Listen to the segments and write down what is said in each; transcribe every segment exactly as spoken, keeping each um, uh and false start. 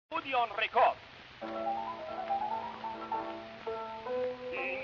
Odeon Rekord. In,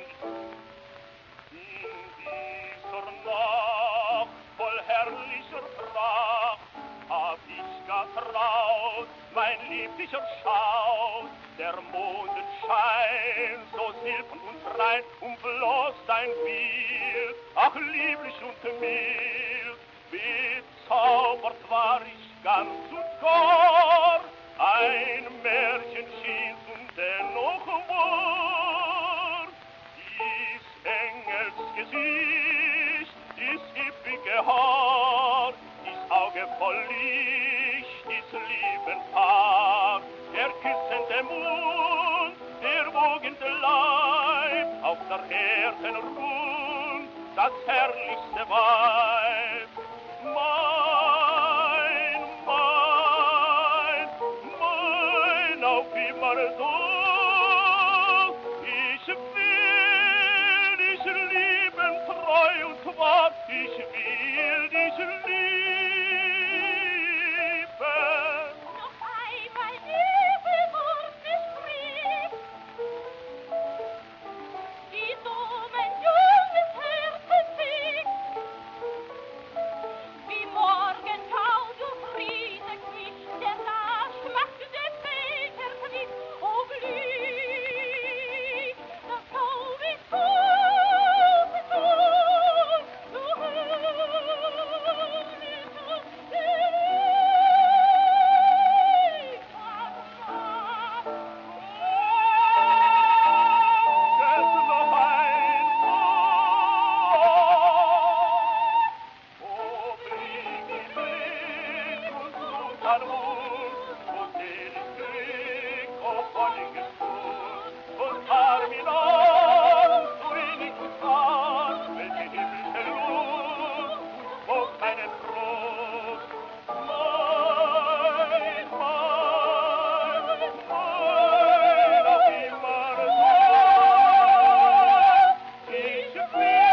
in dieser Nacht voll herrlicher Pracht hab ich getraut, mein lieblicher Schaut, der Mondenschein, so silbern und rein, umfloss dein Bild, ach lieblich und mild, bezaubert war ich ganz und gar, ein Märchen schien's und dennoch wahr. Dies Engelsgesicht, dies üppige Haar, dies Auge voll Licht, dies Liebenpaar, der küssende Mund, der wogende Leib, auf der Erden rund, das herrlichste Weib. Mein, mein, mein, auf immer so. Ich will dich lieben, treu und wahr, ich will dich lieben. Noch einmal diese Worte sprich, die so mein junges Herz bewegt. Wie Morgentau befriedet mich der nachschmackende Väterblick, o Glück, das so wie Tod, Tod, du herrlicher Es noch einmal. O bring die Blick und such an uns, o selig Glück, o volliges Gut, und Carminan, so wenig und wahr, welche himmlische Lust, und meinen Trost. Mein, mein, mein, auf immer so. Ich will